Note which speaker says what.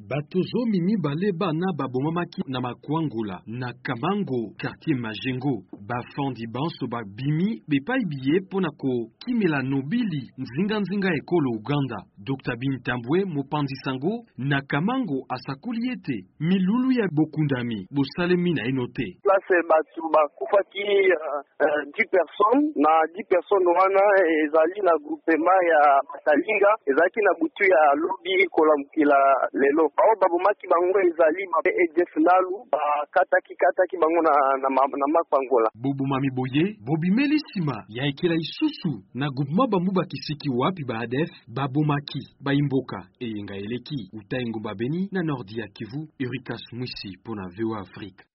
Speaker 1: Batozo mimi baleba na babomamaki na makwangula na Kamango quartier Majengo bafandi banso babimi bepai biye pona ko kimela nobili nzinga ekolo Uganda. Dr Bintambwe Mopanzi Sango na Kamango asakuliete milulu ya bokundami bosalemi na enote.
Speaker 2: Place batu bakufaki 10 personnes na 10 personnes wana ezali na groupement ya Batalinga ezaki na butu ya lobi kolamukila lelo. Bao babomaki bango ezali EDF nalu kataki bango na mapangola.
Speaker 1: Bobumami boye bobimeli sima ya ekela isusu na groupement bamuba kisiki wapi ba ADF babomaki baimboka eyenga eleki utaingo babeni na Nordia Kivu. Erikas Mwisi pona VOA Afrique.